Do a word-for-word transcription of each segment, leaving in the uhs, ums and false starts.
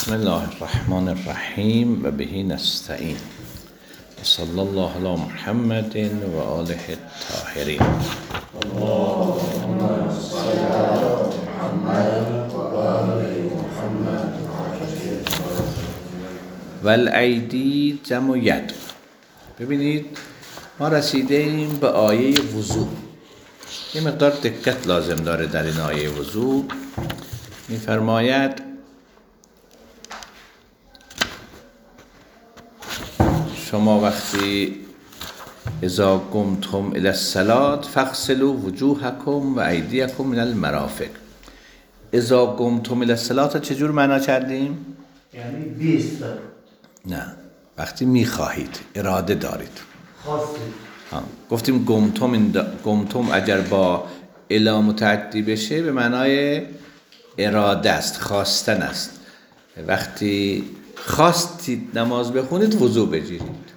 بسم الله الرحمن الرحیم و بهی نستعین صلی الله علی محمد و آله الطاهرین. اللهم صل علی محمد و آل محمد. والایدی جمع ید. ببینید ما رسیده ایم به آیه وضو. یه مقدار دقت لازم داره در این آیه وضو. می‌فرماید شما وقتی اذا قمتم الی الصلاة فاغسلوا وجوهکم و ایدیکم من المرافق. اذا قمتم الی الصلاة چجور معنا کردیم؟ یعنی بیست. نه، وقتی میخواهید، اراده دارید. خواستید. گفتیم قمتم قمتم اگر با الی متعدی بشه به معنای اراده است، خواستن است. وقتی خواستید نماز بخونید وضو بگیرید.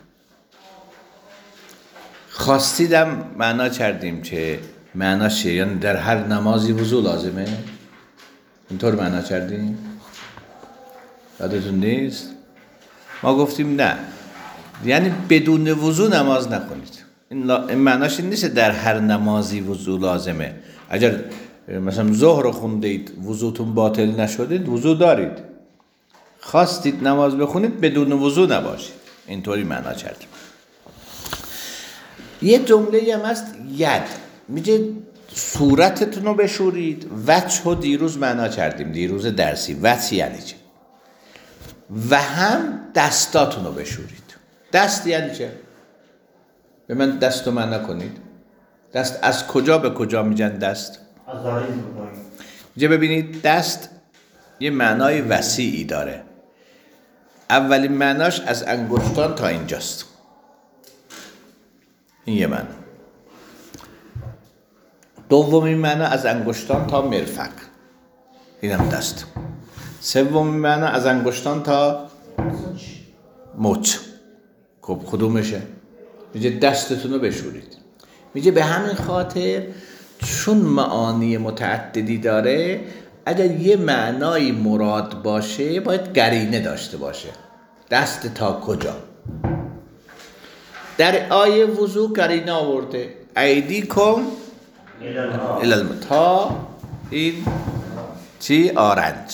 خواستیدم معنا کردیم که معناش یعنی در هر نمازی وضو لازمه. اینطور معنا کردیم. یادتون نیست؟ ما گفتیم نه، یعنی بدون وضو نماز نخونید. این, لا... این معناش این نیست در هر نمازی وضو لازمه. اگر مثلا ظهر رو خوندید وضوتون باطل نشدید وضو دارید. خواستید نماز بخونید بدون وضو نباشید. اینطوری معنا کردیم. یه جمله هم هست ید، میگه صورتتون رو بشورید. وجه رو دیروز معنا کردیم، دیروز درسی. وجه یعنی چه؟ و هم دستاتون رو بشورید. دست یعنی چه؟ به من دست رو معنا کنید. دست از کجا به کجا میگن دست؟ از دارین بکنید. میگه ببینید دست یه معنای وسیعی داره. اولین معناش از انگشتان تا اینجاست. این یه معنی. دومین معنی از انگشتان تا مرفق. اینم دست. سومین معنی از انگشتان تا مچ. خب کدومشه؟ میگه دستتون رو بشورید. میگه به همین خاطر چون معانی متعددی داره، اگر یه معنای مراد باشه باید قرینه داشته باشه. دست تا کجا؟ در آیه وضو قرینه آورده. ایدیکم الی المرافق. تا این چی؟ آرنج.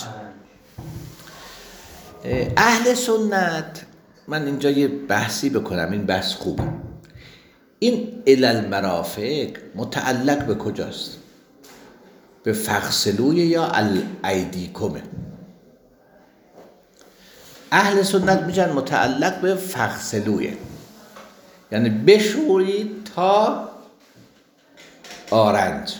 اهل سنت، من اینجا یه بحثی بکنم، این بحث خوبه. این الی المرافق متعلق به کجاست؟ به فغسلوی یا الایدیکمه؟ اهل سنت میگن متعلق به فغسلویه، یعنی بشورید تا آرنج.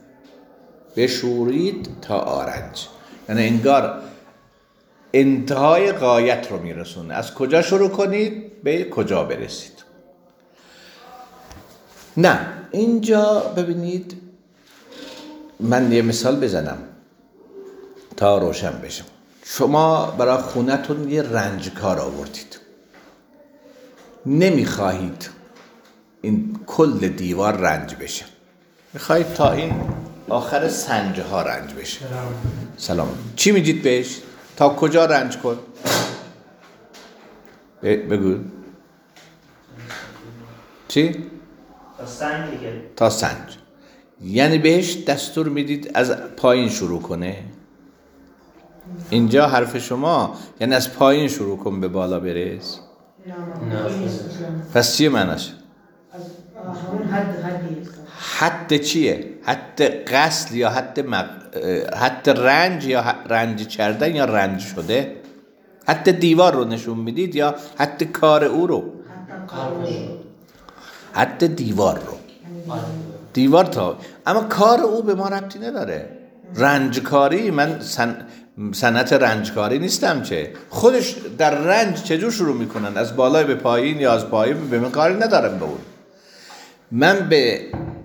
بشورید تا آرنج یعنی انگار انتهای غایت رو میرسونه. از کجا شروع کنید به کجا برسید. نه، اینجا ببینید من یه مثال بزنم تا روشن بشه. شما برای خونتون یه رنجکار آوردید، نمیخواهید این کل دیوار رنج بشه، میخواهید تا این آخر سنجه ها رنج بشه. سلام. چی میگید بهش؟ تا کجا رنج کن؟ بگو. چی؟ تا سنج دیگه. تا سنج. یعنی بهش دستور میدید از پایین شروع کنه. اینجا حرف شما یعنی از پایین شروع کن به بالا برس. نه. پس چیه معناش؟ همون حد حدی. حد چیه؟ حد غسل یا حد مق... حد رنج یا رنج کردن یا رنج شده؟ حد دیوار رو نشون میدید یا حد کار او رو؟ حد دیوار رو. دیوار تا اما کار او به ما ربطی نداره. رنجکاری، من سن... صنعت رنجکاری نیستم چه. خودش در رنج چجور شروع میکنن؟ از بالای به پایین یا از پایین؟ به من کاری ندارم به اون. من به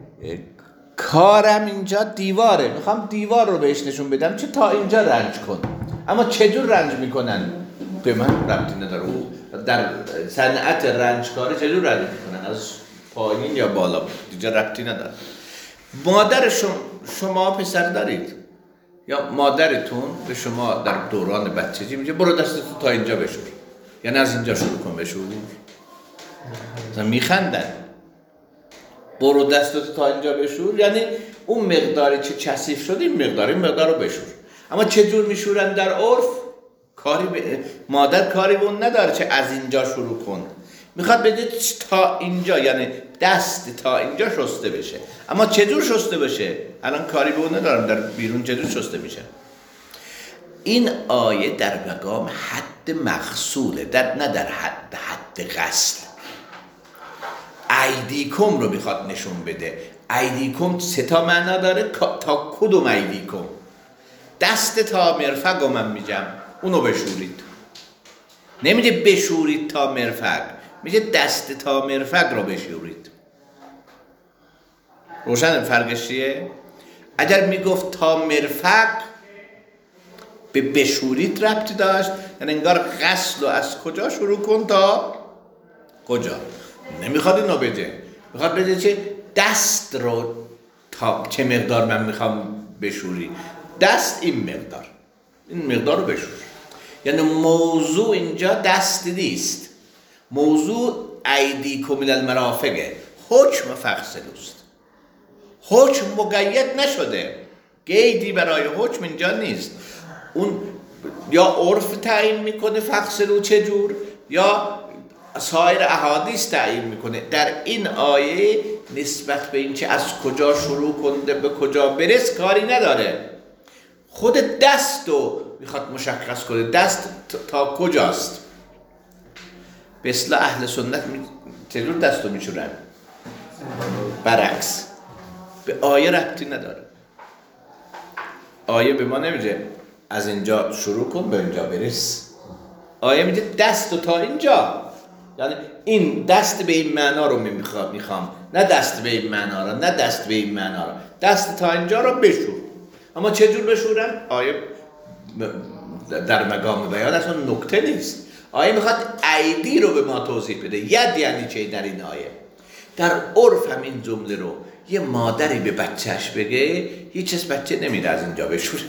کارم اینجا دیواره، میخوام دیوار رو بهش نشون بدم چه تا اینجا رنج کن. اما چجور رنج میکنن به من ربطی نداره. او در صنعت رنجکاری چجور رنج میکنن؟ از پایین یا بالا؟ دیگه ربطی نداره. مادر شما, شما پسر دارید یا مادرتون به شما در دوران بچگی میگه برو دستتو تا اینجا بشور، یعنی از اینجا شروع کن بشور. مثلا میخندن برو دستتو تا اینجا بشور، یعنی اون مقداری که کثیف شده این مقدار این مقدار رو بشور. اما چه جور میشورن در عرف؟ کاری ب... مادر کاری به اون نداره چه از اینجا شروع کن، میخواد بگه تا اینجا، یعنی دست تا اینجا شسته بشه. اما چجور شسته بشه الان کاری به اون ندارم، در بیرون چجور شسته میشه. این آیه در مقام حد مغسوله، در نه در حد حد غسل. ایدیکم رو میخواد نشون بده. ایدیکم سه تا معنا داره. تا کدوم ایدیکم؟ دست تا مرفق رو من میگم اونو بشورید، نمیگه بشورید تا مرفق، میگه دست تا مرفق رو بشورید. روشن فرقش چیه؟ اگر میگفت تا مرفق به بشورید ربطی داشت، یعنی انگار غسل رو از کجا شروع کن تا کجا. نمیخواد اینو بده، میخواد بده چه دست رو تا چه مقدار من میخوام بشوری، دست این مقدار، این مقدار رو بشور. یعنی موضوع اینجا دست نیست، موضوع ایدیکم الی المرافقه، حکم فغسلوست. حکم مقید نشده، قیدی برای حکم اینجا نیست. اون یا عرف تعیین میکنه فغسلو چجور، یا سایر احادیث تعیین میکنه. در این آیه نسبت به این که از کجا شروع کنده به کجا برس کاری نداره، خود دست رو میخواد مشخص کنه، دست تا کجاست. به اصطلاح اهل سنت می... چجور دست رو میشورن؟ برعکس، به آیه ربطی نداره. آیه به ما نمیگه از اینجا شروع کن به اینجا برس، آیه میگه دست رو تا اینجا، یعنی این دست به این معنا رو میخوام میخوام نه دست به این معنا رو، نه دست به این معنا رو، دست تا اینجا رو بشور. اما چه جور بشورن؟ آیه در مقام بیان اصلا نکته نیست. آیه میخواد ایدی رو به ما توضیح بده. ید یعنی چه در این آیه؟ در عرف هم این جمله رو یه مادری به بچهش بگه، هیچ از بچه نمیره از اینجا بشوره.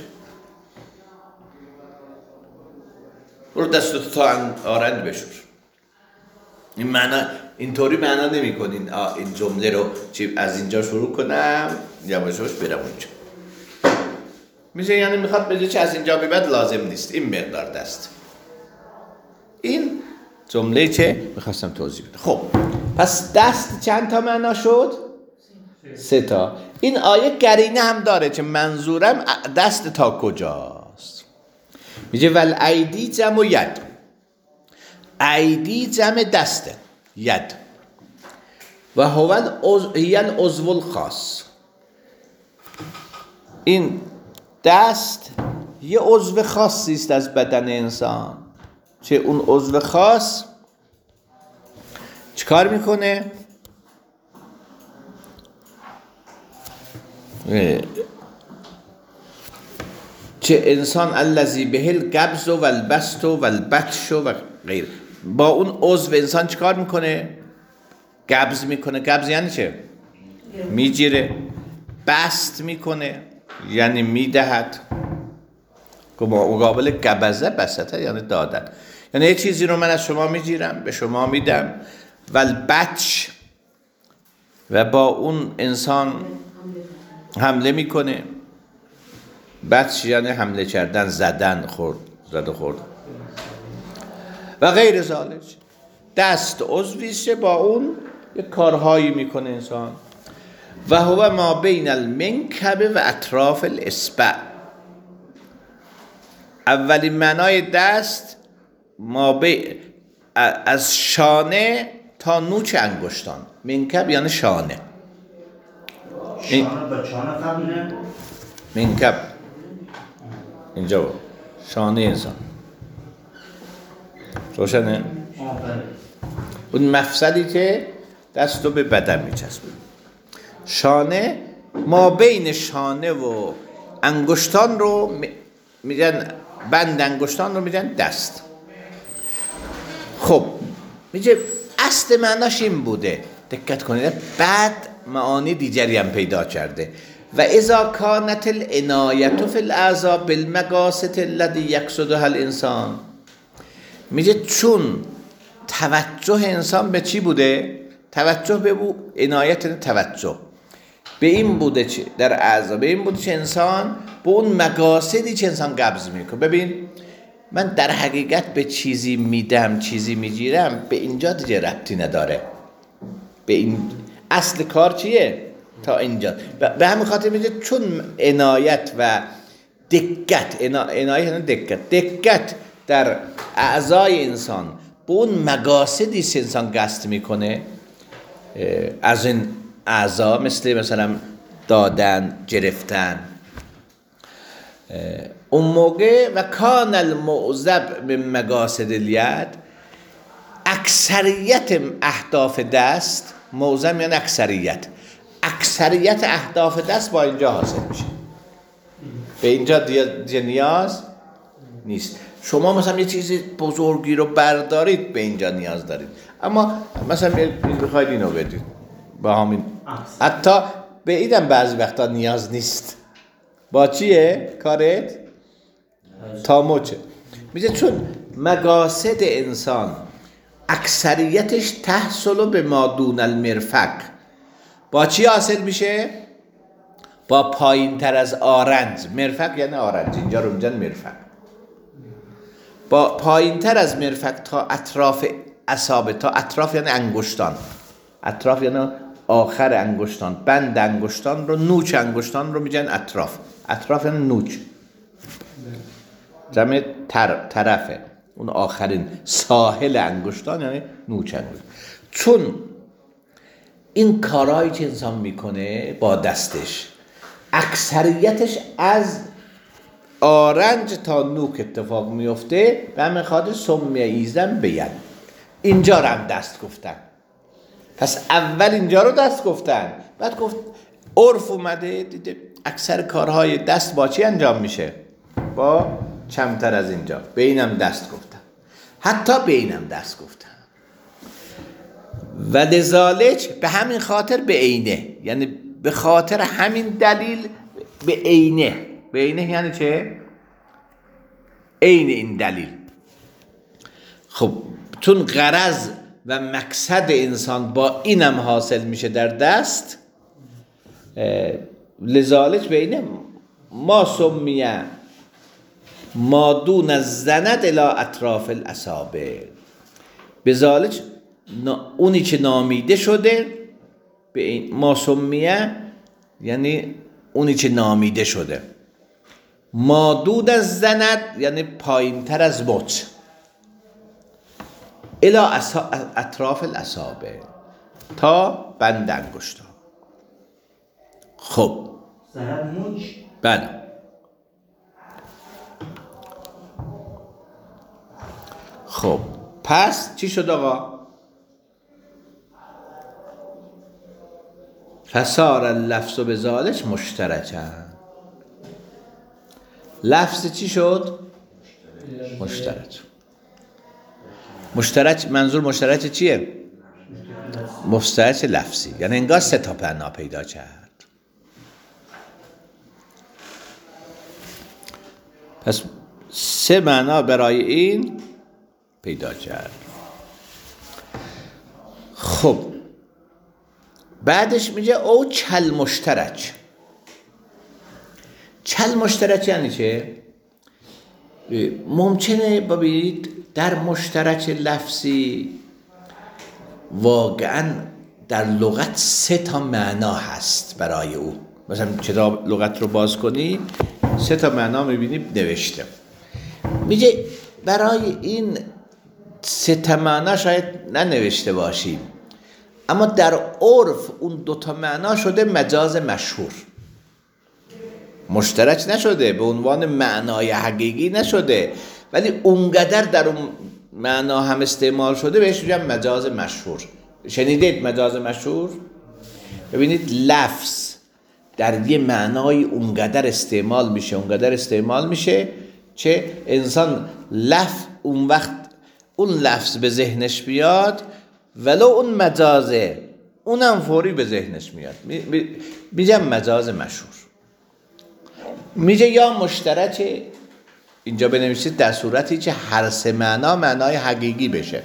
برو دستتو تا آرند بشور. این معنا اینطوری معنا نمی‌کنین این جمله رو چی از اینجا شروع کنم یواشاش برم اونجا. میشه یعنی میخواد بگه چه از اینجا به بعد لازم نیست این مقدار دست. این جمله چه میخواستم توضیح بدم. خب پس دست چند تا معنا شد؟ سه تا. این آیه قرینه هم داره که منظورم دست تا کجاست. میگه ول ایدی جمع ید. ایدی جمع دسته، ید. و هو العضو الخاص. این دست یه عضو خاصی است از بدن انسان. چه اون عضو خاص چیکار میکنه؟ چه انسان الذی به القبض و البسط و البطش و غیر. با اون عضو انسان چیکار میکنه؟ قبض میکنه. قبض یعنی چه؟ میگیره. بسط میکنه یعنی میدهد. مقابل قبضه بسطه یعنی دادن، یعنی یه چیزی رو من از شما میگیرم به شما میدم. و البطش، و با اون انسان حمله میکنه. بطش یعنی حمله کردن، زدن، خورد، زد و خورد و غیر ذالک. دست عضویشه با اون یک کارهایی میکنه انسان. و هو ما بین المنکب و اطراف الاصبع. اولین معنای دست ما بین از شانه تا نوک انگشتان. منکب یعنی شانه. شانه با شانه قبله؟ منکب اینجا شانه انسان روشنه؟ اون مفصلی که دستو به بدن میچسبه. شانه ما بین شانه و انگشتان رو میگن، بند انگشتان رو میگن دست. خب میگه اصل معناش این بوده، دقت کنید، بعد معانی دیگری هم پیدا کرده. و اذا کانت العنایت فی الاعضاء بالمقاصد الذی یقصدها الانسان، میگه چون توجه انسان به چی بوده؟ توجه به او، عنایت توجه به این بوده چه در اعضا، به این بوده چه انسان به اون مقاصدی که انسان قبض میکنه. ببین من در حقیقت به چیزی میدم چیزی میگیرم، به اینجا دیگه ربطی نداره. به این اصل کار چیه؟ تا اینجا. به همین خاطر میگه چون عنایت و دقت، عنایت یعنی دقت، دقت در اعضای انسان به اون مقاصدی که انسان قصد میکنه از این اعضا، مثل مثلا دادن، گرفتن، اون موقع و کان المعذب من مقاصد الید، اکثریت اهداف دست، معظم یعنی اکثریت، اکثریت اهداف دست با اینجا حاصل میشه. به اینجا دیگه نیاز نیست. شما مثلا یه چیزی بزرگی رو بردارید به اینجا نیاز دارید، اما مثلا بخواید اینو بدید با همین، حتی به ایدم بعضی وقتا نیاز نیست. با چیه کارت؟ تا موچه. میگه چون مقاصد انسان اکثریتش تحصل به ما دون المرفق، با چی حاصل میشه؟ با پایین تر از آرنج. مرفق یعنی آرنج، اینجا رو میگن مرفق. با پایین تر از مرفق تا اطراف اصابع، تا اطراف یعنی انگشتان، اطراف یعنی آخر انگشتان، بند انگشتان رو، نوچ انگشتان رو میگن اطراف. اطراف یعنی نوچ، جمع تر، طرفه، اون آخرین ساحل انگشتان یعنی نوچ انگشتان. چون این کارهایی که انسان میکنه با دستش اکثریتش از آرنج تا نوک اتفاق میفته، به همین خاطر سمیه ایزن بیان، اینجا رو هم دست گفتن. پس اول اینجا رو دست گفتن، بعد گفت عرف اومده دیده اکثر کارهای دست با چی انجام میشه؟ با کمتر از اینجا. به اینم دست گفتن، حتی به اینم دست گفتن. و لذالک به همین خاطر به عینه، یعنی به خاطر همین دلیل به عینه. به عینه یعنی چه؟ عین این دلیل. خب چون غرض و مقصد انسان با اینم حاصل میشه در دست، لذالک به اینه ما سمیه ما دون الزند الی اطراف الاصابع، بذالک اونی که نامیده شده به این ما سمیه، یعنی اونی که نامیده شده، ما دون الزند یعنی پایین تر از مچ، الی اطراف الاصابع تا بند انگشتان. خب زند موچ؟ بله. خب پس چی شد آقا؟ فصار اللفظ و بذالک مشترکن. لفظ چی شد؟ مشترک. مشترک منظور مشترک چیه؟ مشترک لفظی، یعنی انگار سه تا معنا پیدا کرد. پس سه معنا برای این پیدا کرد. خب بعدش میگه او چل مشترک. چل مشترک یعنی چه؟ ممکنه ببینید در مشترک لفظی واقعا در لغت سه تا معنا هست برای او. مثلا کتاب لغت رو باز کنی سه تا معنا میبینی نوشته. میگه برای این سه تا معنا شاید ننوشته باشیم، اما در عرف اون دو تا معنا شده مجاز مشهور، مشترک نشده، به عنوان معنای حقیقی نشده، ولی اونقدر در اون معنا هم استعمال شده بهش میگن مجاز مشهور. شنیدید مجاز مشهور؟ ببینید لفظ در یه معنای اونقدر استعمال میشه اونقدر استعمال میشه چه انسان لفظ اون وقت اون لفظ به ذهنش بیاد ولو اون مجازه اونم فوری به ذهنش میاد، میگم مجاز مشهور. میگه یا مشترک، اینجا بنویسید در صورتی که هر سه معنا معنای حقیقی بشه.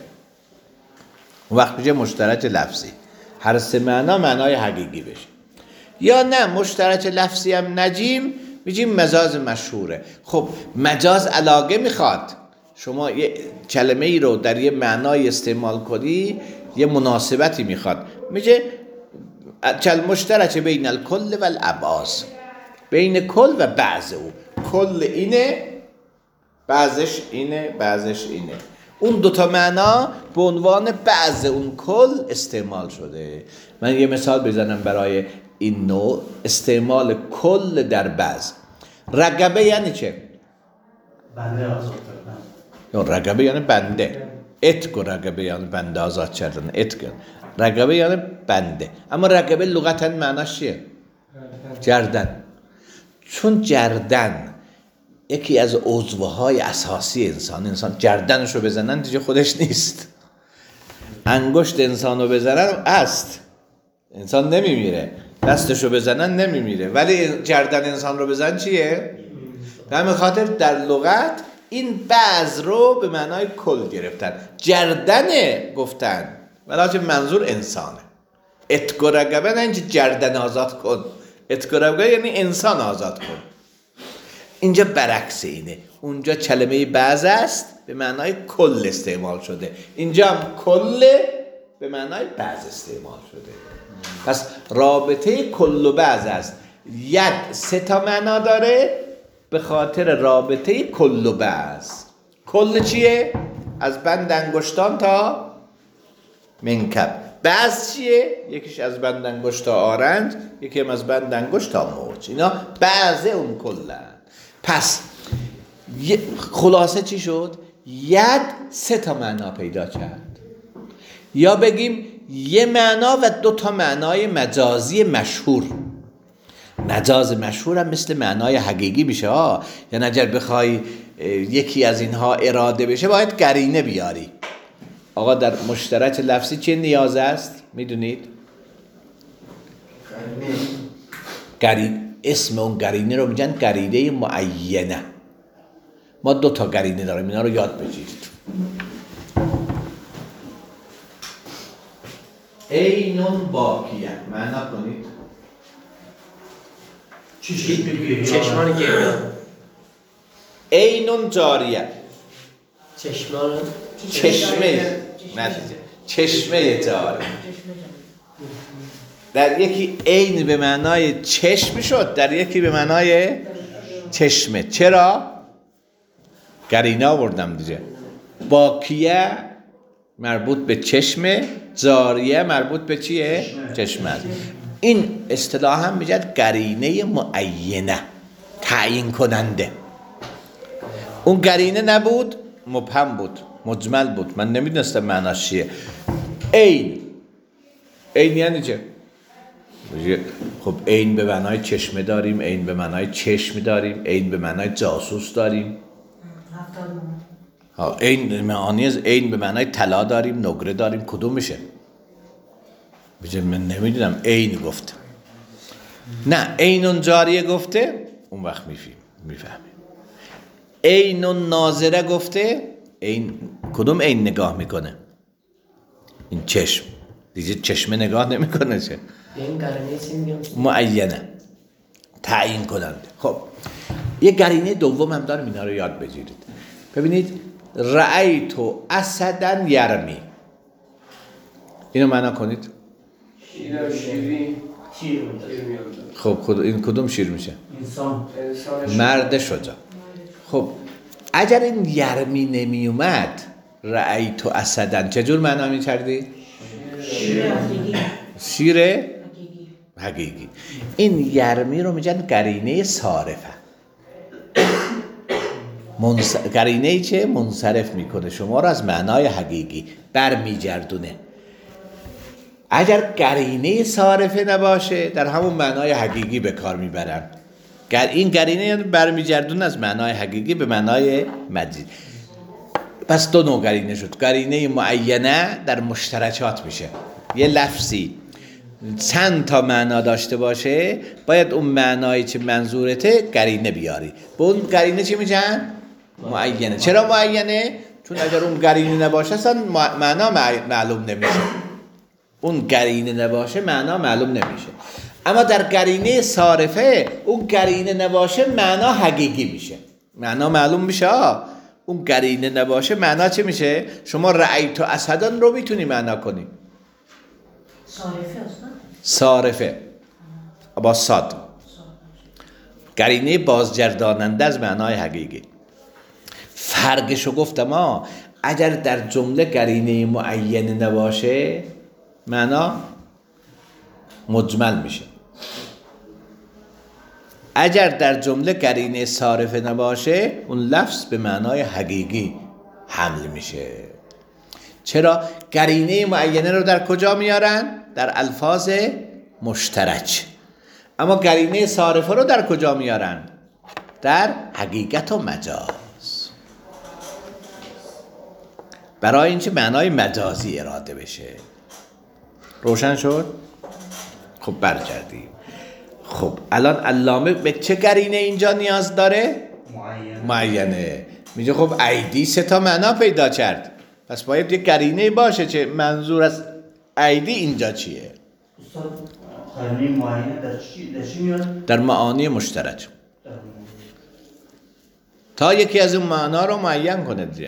اون وقت میشه مشترک لفظی، هر سه معنا معنای حقیقی بشه. یا نه مشترک لفظی هم نجیم، میگیم مجاز مشهوره. خب مجاز علاقه میخواد، شما یه کلمه ای رو در یه معنای استعمال کنی یه مناسبتی میخواد. میگه چل مشترک بین الکل و الابعاض، بین کل و بعض. او کل اینه، بعضش اینه، بعضش اینه. اون دوتا معنا به عنوان بعض اون کل استعمال شده. من یه مثال بزنم برای این نوع استعمال کل در بعض. رقبه یعنی چه؟ بنده آزاد کردن. یا رقبه یعنی بنده. اتق رقبه یعنی بنده آزاد کردن. اتق رقبه یعنی بنده. اما رقبه لغتا معناش چیه؟ گردن. چون گردن یکی از عضوهای اساسی انسان، انسان گردنشو بزنن دیگه خودش نیست. انگشت انسانو بزنن است، انسان نمیمیره. دستشو بزنن نمیمیره، ولی گردن انسان رو بزنن چیه؟ به همین خاطر در لغت این بعض رو به معنای کل گرفتن. گردنه گفتن ولی منظور انسانه. اتق و رقبه نه اینکه گردن آزاد کن، اتق و رقبه یعنی انسان آزاد کن. اینجا برعکس اینه، اونجا کلمه بعض است به معنای کل استعمال شده، اینجا هم کل به معنای بعض استعمال شده. پس رابطه کل و بعض است. ید سه تا معنا داره به خاطر رابطه کل و بعض. کل چیه؟ از بند انگشتان تا منکب. بعض چیه؟ یکیش از بند انگشت تا آرنج، یکی هم از بند انگشت تا موج. اینا بعض اون کلن. پس خلاصه چی شد؟ ید سه تا معنا پیدا کرد. یا بگیم یه معنا و دو تا معنای مجازی مشهور. مجاز مشهور هم مثل معنای حقیقی میشه ها. یعنی اگر بخوای یکی از اینها اراده بشه باید قرینه بیاری. آقا در مشترک لفظی چه نیاز است؟ میدونید؟ قرینه. اسم اون قرینه رو میگن قرینه معینه. ما دو تا قرینه داریم، اینا رو یاد بگیرید. اینون باقیه معنا کنید. چشمان گریه. اینون جاریه. چشمان چشمه نتیجه چشمه جاری. در یکی عین به معنای چشم شد، در یکی به معنای چشمه. چرا؟ قرینه آوردم دیگه. باقیه مربوط به چشمه، جاریه مربوط به چیه؟ چشمه است. این اصطلاح هم میگن قرینه معینه، تعیین کننده. اون قرینه نبود، مبهم بود، مجمل بود، من نمیدونستم معناش چیه. عین، عین یعنی چه؟ خب عین به معنای چشمه داریم، عین به معنای چشم داریم، عین به معنای جاسوس داریم. ها عین معانی از عین به معنای طلا داریم، نقره داریم. کدوم میشه؟ بجه من نمیدونم. عین گفت نه، عینون جاریه گفته اون وقت میفهمیم. عینون ناظره گفته، عین کدوم عین نگاه میکنه؟ این چشم دیگه چشمه نگاه نمیکنه. چه این قرینه چی میگم؟ معینه، تعیین کننده. خب یه قرینه دوم هم دارم، اینا رو یاد بگیرید. ببینید رأیتو اسدن یرمی، اینو معنا کنید. شیر شیری شیر خب این کدوم شیر میشه؟ انسان. مرد شجاع. خب اگر این یرمی نمی اومد رأیتو اسدن چجور معنا می‌کردی؟ شیر حقیقی. شیر حقیقی. این یرمی رو میگن قرینه صارفه. منص... قرینه ای که منصرف میکنه شما رو از معنای حقیقی برمیگردونه. اگر قرینه صارفه نباشه در همون معنای حقیقی به کار میبرن. این قرینه یعنی برمیگردونه از معنای حقیقی به معنای مجازی. پس دو نوع قرینه شد. قرینه معینه در مشترکات میشه. یه لفظی چند تا معنا داشته باشه باید اون معنایی که منظورته قرینه بیاری. به اون قرینه چی میگن؟ معینه. چرا معینه؟ چون اگر اون قرینه نباشه اصلا معنا معلوم نمیشه. اون قرینه نباشه معنا معلوم نمیشه. اما در قرینه صارفه اون قرینه نباشه معنا حقیقی میشه، معنا معلوم میشه. اون قرینه نباشه معنا چه میشه؟ شما رأیت اسدان رو میتونی معنا کنی. صارفه است نه؟ صارفه با صاد، قرینه بازگرداننده از معنای حقیقی. فرقشو گفتم ها، اگر در جمله قرینه معینه نباشه معنا مجمل میشه، اگر در جمله قرینه صارفه نباشه اون لفظ به معنای حقیقی حمل میشه. چرا؟ قرینه معینه رو در کجا میارن؟ در الفاظ مشترک. اما قرینه صارفه رو در کجا میارن؟ در حقیقت و مجاز، برای اینکه معنای مجازی اراده بشه. روشن شد؟ خب برگردیم. خب الان علامه به چه قرینه اینجا نیاز داره؟ معین. معینه. میگه خب ایدی سه تا معنا پیدا کرد، پس باید یک قرینه باشه که منظور از ایدی اینجا چیه؟ استاد قرینه معینه در چی در چی میاد؟ در معانی مشترک. تا یکی از اون معنا رو معین کنه دیگه.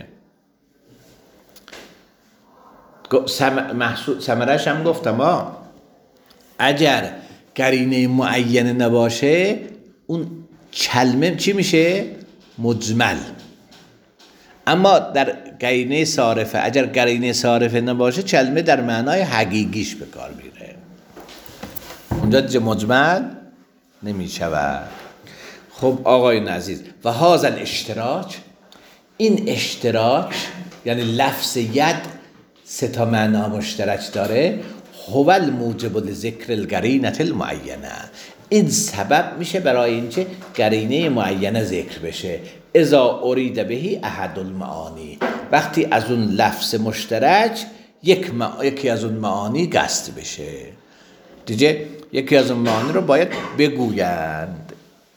ثمرش هم گفتم ها، اگر قرینه معینه نباشه اون کلمه چی میشه؟ مجمل. اما در قرینه صارفه اگر قرینه صارفه نباشه کلمه در معنای حقیقیش به کار میره، اونجا دیگه مجمل نمیشود. خب آقای عزیز، و هذا الاشتراک، این اشتراک یعنی لفظ ید سه تا معنا مشترک داره. هو الموجب لذکر القرینه المعینه، این سبب میشه برای اینکه قرینه معینه ذکر بشه. اذا ارید بهی احد المعانی، وقتی از اون لفظ مشترک یک مع... یکی از اون معانی قصد بشه دیگه، یکی از اون معانی رو باید بگویند.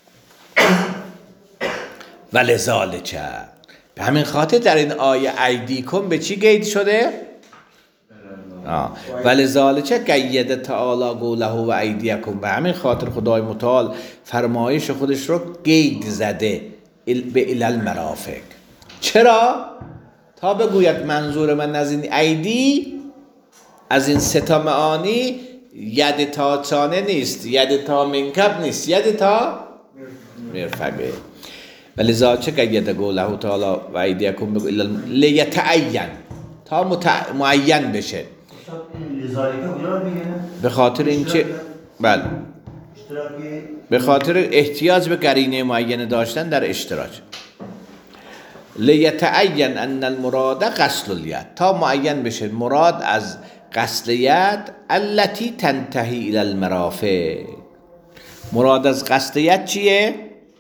ولذالک، به همین خاطر در این آیه ایدیکم به چی قید شده؟ ولذالک قید تعالی قوله و ایدیکم، به همین خاطر خدای متعال فرمایش خودش رو قید زده به الی المرافق. چرا؟ تا بگوید منظور من از این ایدی، از این سه تا معانی، ید تا چانه نیست، ید تا منکب نیست، ید تا مرفقه. ولذالک قید قوله تعالی و ایدیکم لیتعین، تا متع... معین بشه. به خاطر اینکه بله به خاطر احتیاج به قرینه معینه داشتن در اشتراک. لیتعین ان المراد غسل الید، تا معین بشه مراد از غسل ید التي تنتهی الى المرافق. مراد از غسل ید چیه؟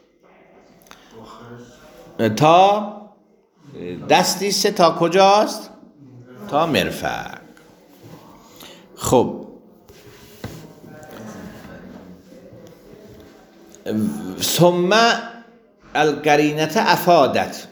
تا دستی سه تا کجاست؟ تا مرفق. خب ثم القرینه افادت،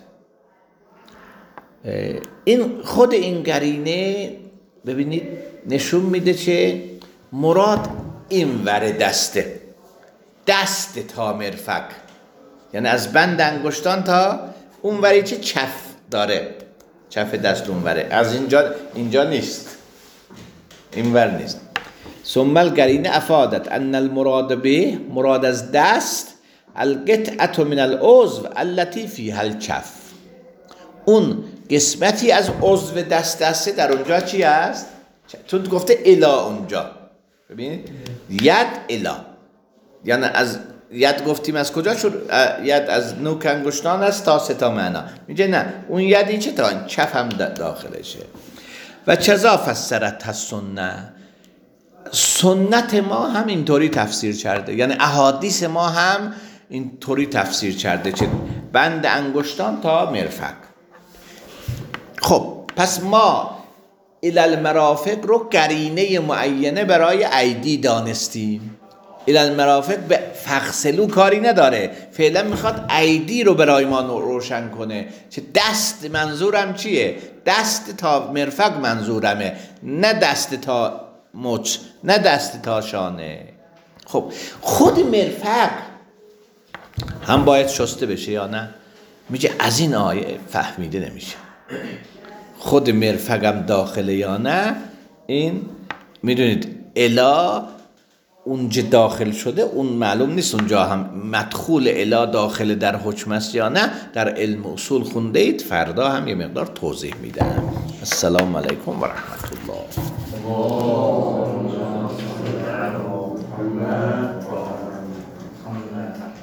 این خود این قرینه ببینید نشون میده که مراد این ور دسته، دست تا مرفق، یعنی از بند انگشتان تا اون وری که کف داره، کف دست اون وره، از اینجا اینجا نیست، این ور نیست. ثم القرینه افادت ان المراد به، مراد از دست، القطعه من العضو التي فيها الكف، اون قسمتی از عضو دست دسته در اونجا چی است؟ چون گفته الا اونجا، ببینید ید الا، یعنی از ید گفتیم از کجا شد؟ ید از نوک انگشتان است تا سه تا معنا. میگه نه، اون یدی چه تا کف هم داخلشه. و چذا فسرت السنه، سنت ما هم اینطوری تفسیر کرده، یعنی احادیث ما هم اینطوری تفسیر کرده که بند انگشتان تا مرفق. خب پس ما الی المرافق رو قرینه معینه برای ایدی دانستیم. الی المرافق به فغسلو کاری نداره، فعلا میخواد ایدی رو برای ما روشن کنه. چه دست منظورم چیه؟ دست تا مرفق منظورمه، نه دست تا مچ، نه دست تا شانه. خب خود مرفق هم باید شسته بشه یا نه؟ میگه از این آیه فهمیده نمیشه خود مرفقم داخله یا نه. این میدونید الا اونجا داخل شده، اون معلوم نیست اونجا هم مدخول الا داخل در حکم است یا نه. در علم اصول خونده اید، فردا هم یه مقدار توضیح میدم. السلام علیکم و رحمت الله.